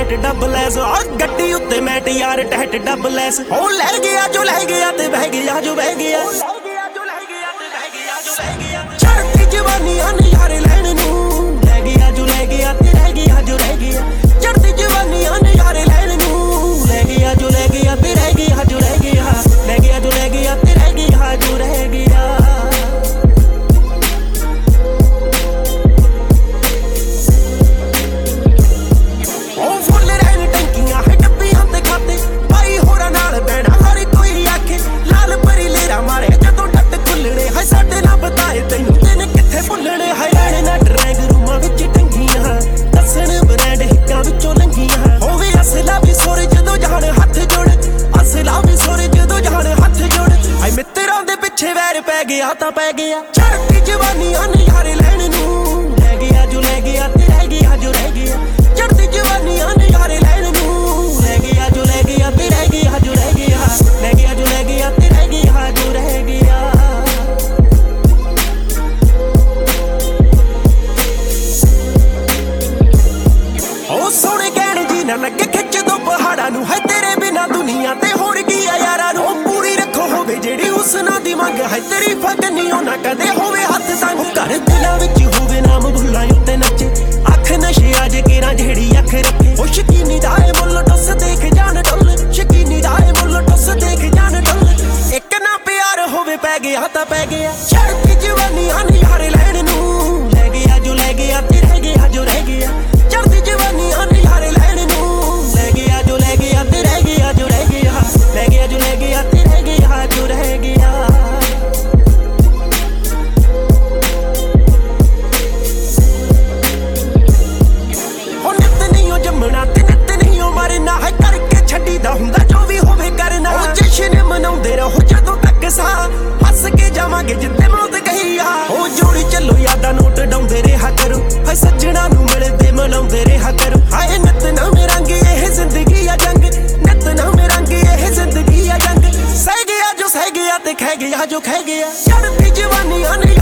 ਟਹਿਟ ਡਬਲੈਸ ਆ ਗੱਡੀ ਉੱਤੇ ਮੈਟ ਯਾਰ ਟਹਿਟ ਡਬਲੈਸ ਉਹ ਲੈ ਗਿਆ ਜੋ ਲੈ ਗਿਆ ਤੇ ਬਹਿ ਗਿਆ ਜੋ ਬਹਿ ਗਿਆ ਚੜ੍ਹਦੀ ਜਵਾਨੀਆਂ ਨਜ਼ਾਰੇ ਲੈਣ ਨੂੰ ਲੈ ਗਿਆ ਜੋ ਲੈ ਗਿਆ ਤੇ ਰਹਿ ਗਿਆ ਜੋ ਰਹਿ ਗਿਆ ਚੜ੍ਹਦੀ ਜਵਾਨੀਆਂ ਨਜ਼ਾਰੇ ਲੈਣ ਨੂੰ ਲੈ ਗਿਆ ਜੋ ਲੈ ਗਿਆ ਤੇ ਰਹਿ ਗਿਆ ਜੋ ਰਹਿ ਗਿਆ ਲੈ ਗਿਆ ਜੋ ਲੈ ਗਿਆ ਤੇ ਰਹਿ ਗਿਆ ਜੋ ਰਹਿ ਗਿਆ ਉਹ ਫੁੱਲ ਰਹਿਣ ਟੰਕੀਆਂ ਹੈ ਡੱਬੀਆਂ ਤੇ ਖਾਤੇ ਭਾਈ ਹੋਰਾਂ ਨਾਲ ਬਹਿਣਾ ਹਰ ਕੋਈ ਆਖੇ ਲਾਲ ਪਰੀ ਲੇਰਾ ਮਾਰੇ ਜਦੋਂ ਟੱਟ ਖੁੱਲਣੇ ਹੈ ਸਾਡੇ ਨਾਲ ਬਤਾਏ ਤੈਨੂੰ ਦਿਨ ਕਿੱਥੇ ਭੁੱਲਣੇ ਹੈ ਰਹਿਣੇ ਨਾ ਡਰੈਗ ਰੂਮਾਂ ਵਿੱਚ ਟੰਗੀਆਂ ਦੱਸਣ ਬ੍ਰੈਂਡ ਹਿੱਕਾਂ ਵਿੱਚੋਂ ਲੰਘੀਆਂ ਹੋਵੇ ਅਸਲਾ ਵੀ ਸੁਰ ਜਦੋਂ ਜਾਣ ਹੱਥ ਜੋੜ ਅਸਲਾ ਵੀ ਸੁਰ ਜਦੋਂ ਜਾਣ ਹੱਥ ਜੋੜ ਆਈ ਮਿੱਤਰਾਂ ਦੇ ਪਿੱਛੇ ਵੈਰ ਪੈ ਗਿਆ ਤਾਂ ਪੈ ਗਿਆ ਚੜ੍ਹਦੀ ਜਵਾਨੀਆਂ ਨਜ਼ਾਰੇ ਲੈਣ ਨੂੰ ਲੈ ਗਿਆ ਜੋ ਲੈ ਗਿਆ ਤੇ ਰਹਿ ਗਿਆ ਜੋ ਰਹਿ ਗਿਆ ਚੜ੍ਹਦੀ ਜਵਾਨੀਆਂ ਨਜ਼ਾਰੇ ਲੈਣ ਨੂੰ ਲੈ ਗਿਆ ਜੋ ਲੈ ਗਿਆ ਤੇ ਰਹਿ ਗਿਆ ਜੋ ਰਹਿ ਗਿਆ ਲੈ ਗਿਆ ਜੋ ਲੈ ਗਿਆ ਤੇ ਰਹਿ ਗਿਆ ਜੋ ਰਹਿ ਗਿਆ ਉਹ ਸੋਹਣੇ ਕਹਿਣ ਜੀ ਨਾ ਲੱਗੇ ਖਿੱਚ ਦੋ ਪਹਾੜਾਂ ਨੂੰ ਹੈ ਤੇਰੇ ਬਿਨਾ ਦੁਨੀਆ ਤੇ ਹੋਰ ਕੀ ਆ ਯਾਰਾਂ ਨੂੰ ਪੂਰੀ ਰੱਖੋ ਹੋਵੇ ਜਿਹੜੀ ਹੁਸਨਾ ਦੀ ਮੰਗ ਹੈ ਤੇਰੀ ਫਗਨੀ ਉਹ ਨਾ ਕਦੇ ਹੋਵੇ ਹੱਥ ਤੰਗ ਘਰ ਦਿਲਾਂ ਵਿੱਚ ਹੋਵੇ ਨਾਮ ਭੁੱਲਾਂ ਉੱਤੇ ਨੱਚੇ ਅੱਖ ਨਸ਼ੇ ਅੱਜ ਕੇਰਾਂ ਜਿਹੜੀ ਅੱਖ ਰੱਖੇ ਉਹ ਸ਼ਕੀਨੀ ਜਾਏ ਮੁੱਲ ਟੁੱਸ ਦੇਖ ਜਾਣ ਡੁੱਲ ਸ਼ਕੀਨੀ ਜਾਏ ਮੁੱਲ ਟੁੱਸ ਦੇਖ ਜਾਣ ਡੁੱਲ ਇੱਕ ਨਾ ਪਿਆਰ ਹੋਵੇ ਪੈ ਗਿਆ ਤਾਂ ਪੈ ਗਿਆ ਚੜ੍ਹਦੀ ਜਵਾਨੀਆਂ ਨਜ਼ਾਰੇ ਲੈਣ ਨੂੰ ਲੈ ਗਿਆ ਜੋ ਲੈ ਗਿਆ ਤੇ ਰਹਿ ਗਿਆ ਜੋ ਰਹਿ ਗਿਆ ਚੜ੍ਹਦੀ ਜਵਾਨੀਆਂ ਨਜ਼ਾਰੇ ਲੈਣ ਨੂੰ ਲੈ ਗਿਆ ਜੋ ਲੈ ਗਿਆ ਤੇ ਰਹਿ ਗਿਆ ਜੋ ਰਹਿ ਗਿਆ ਲੈ ਗਿਆ ਜੋ ਲੈ ਗਿਆ ਤੇ ਰਹਿ ਗਿਆ ਜੋ ਰਹਿ ਗਿਆ ਉਹ ਨਿੱਤ ਨਹੀਂ ਉਹ ਜੰਮਣਾ ਤੇ ਨਿੱਤ ਨਹੀਂ ਉਹ ਮਰਨਾ ਹੈ ਕਰਕੇ ਛੱਡੀਦਾ ਹੁੰਦਾ ਜੋ ਵੀ ਹੋਵੇ ਕਰਨਾ ਉਹ ਜਸ਼ਨ ਮਨਾਉਂਦੇ ਰਹੋ ਜਦੋਂ ਤੱਕ ਸਾਹ ਹੱਸ ਕੇ ਜਾਵਾਂਗੇ ਜਿੱਥੇ ਮੌਤ ਗਈ ਆ ਉਹ ਜੋੜੀ ਚੱਲੋ ਯਾਦਾਂ ਨੋਟ ਡਾਉਂਦੇ ਰਿਹਾ ਕਰੋ ਹਾਏ ਸੱਜਣਾ ਨੂੰ ਮਿਲਦੇ ਮਨਾਉਂਦੇ ਰਿਹਾ ਕਰੋ ਹਾਏ ਨਿੱਤ ਨਵੇਂ ਰੰਗ ਇਹ ਜ਼ਿੰਦਗੀ ਆ ਜੰਗ ਨਿੱਤ ਨਵੇਂ ਰੰਗ ਇਹ ਜ਼ਿੰਦਗੀ ਆ ਜੰਗ ਸਹਿ ਗਿਆ ਜੋ ਸਹਿ ਗਿਆ ਤੇ ਖਹਿ ਗਿਆ ਜੋ ਖਹਿ ਗਿਆ ਚੜ੍ਹਦੀ ਜਵਾਨੀਆਂ